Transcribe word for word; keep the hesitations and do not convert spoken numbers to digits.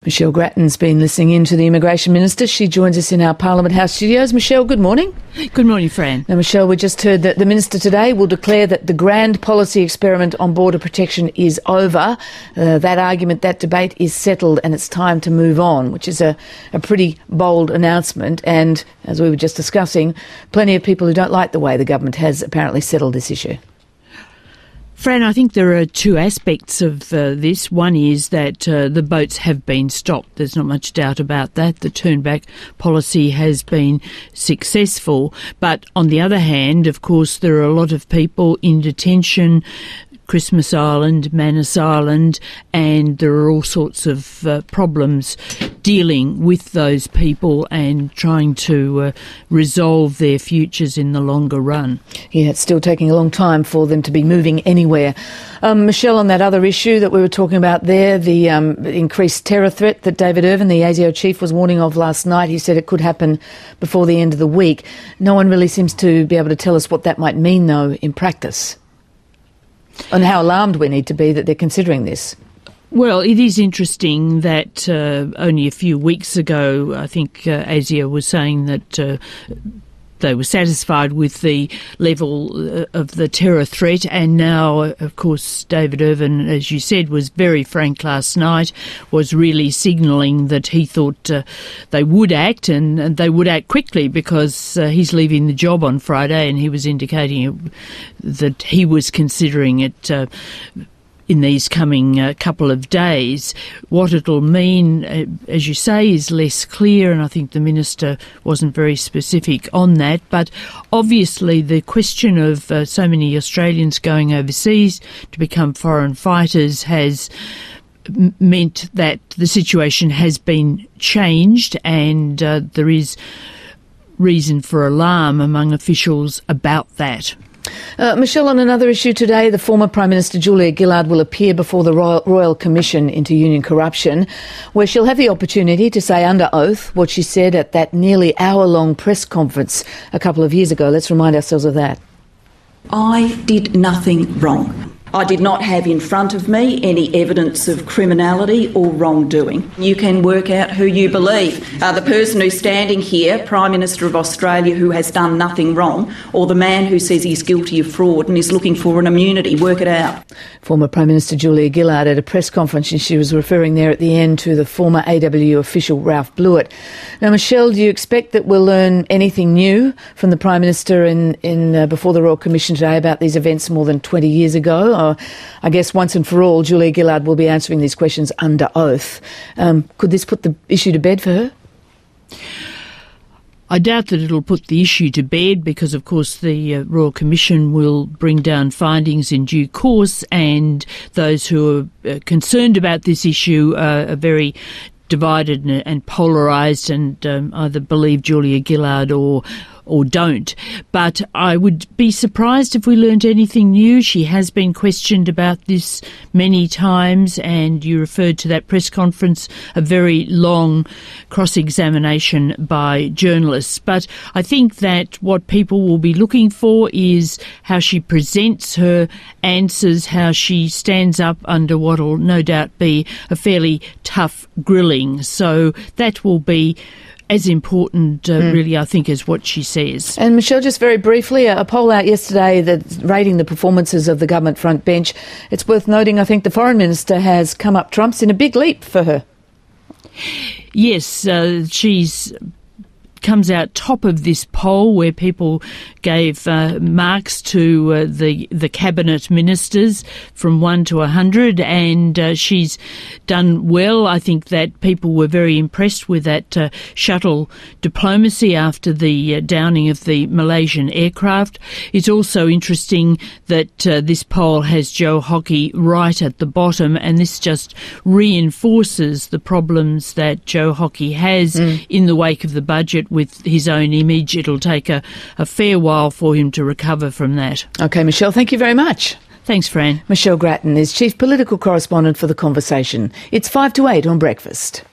Michelle Grattan's been listening in to the Immigration Minister. She joins us in our Parliament House studios. Michelle, good morning. Good morning, Fran. Now, Michelle, we just heard that the Minister today will declare that the grand policy experiment on border protection is over. Uh, that argument, that debate is settled and it's time to move on, which is a, a pretty bold announcement. And as we were just discussing, plenty of people who don't like the way the government has apparently settled this issue. Fran, I think there are two aspects of uh, this. One is that uh, the boats have been stopped. There's not much doubt about that. The turn-back policy has been successful. But on the other hand, of course, there are a lot of people in detention, Christmas Island, Manus Island, and there are all sorts of uh, problems dealing with those people and trying to uh, resolve their futures in the longer run. Yeah, it's still taking a long time for them to be moving anywhere. Um, Michelle, on that other issue that we were talking about there, the um, increased terror threat that David Irvin, the A S I O chief, was warning of last night, he said it could happen before the end of the week. No one really seems to be able to tell us what that might mean, though, in practice, and how alarmed we need to be that they're considering this. Well, it is interesting that uh, only a few weeks ago, I think uh, A S I O was saying that uh, they were satisfied with the level uh, of the terror threat, and now, of course, David Irvin, as you said, was very frank last night, was really signalling that he thought uh, they would act, and, and they would act quickly because uh, he's leaving the job on Friday, and he was indicating that he was considering it uh, in these coming uh, couple of days. What it'll mean, uh, as you say, is less clear, and I think the Minister wasn't very specific on that. But obviously the question of uh, so many Australians going overseas to become foreign fighters has m- meant that the situation has been changed, and uh, there is reason for alarm among officials about that. Uh, Michelle, on another issue today, the former Prime Minister Julia Gillard will appear before the Royal, Royal Commission into Union Corruption, where she'll have the opportunity to say under oath what she said at that nearly hour-long press conference a couple of years ago. Let's remind ourselves of that. I did nothing wrong. I did not have in front of me any evidence of criminality or wrongdoing. You can work out who you believe. Uh, the person who's standing here, Prime Minister of Australia, who has done nothing wrong, or the man who says he's guilty of fraud and is looking for an immunity. Work it out. Former Prime Minister Julia Gillard at a press conference, and she was referring there at the end to the former A W U official Ralph Blewett. Now, Michelle, do you expect that we'll learn anything new from the Prime Minister in, in uh, before the Royal Commission today about these events more than twenty years ago? Or, I guess once and for all, Julia Gillard will be answering these questions under oath. Um, could this put the issue to bed for her? I doubt that it'll put the issue to bed because, of course, the uh, Royal Commission will bring down findings in due course, and those who are uh, concerned about this issue uh, are very divided and, and polarised, and um, either believe Julia Gillard or or don't. But I would be surprised if we learnt anything new. She has been questioned about this many times, and you referred to that press conference, a very long cross-examination by journalists. But I think that what people will be looking for is how she presents her answers, how she stands up under what will no doubt be a fairly tough grilling. So that will be as important, uh, mm. really, I think, as what she says. And Michelle, just very briefly, a poll out yesterday that's rating the performances of the government front bench. It's worth noting, I think, the Foreign Minister has come up trumps in a big leap for her. Yes, uh, she's comes out top of this poll where people gave uh, marks to uh, the the cabinet ministers from one to a hundred, and uh, she's done well. I think that people were very impressed with that uh, shuttle diplomacy after the uh, downing of the Malaysian aircraft. It's also interesting that uh, this poll has Joe Hockey right at the bottom, and this just reinforces the problems that Joe Hockey has mm. in the wake of the budget with his own image. It'll take a, a fair while for him to recover from that. OK, Michelle, thank you very much. Thanks, Fran. Michelle Grattan is Chief Political Correspondent for The Conversation. It's five to eight on Breakfast.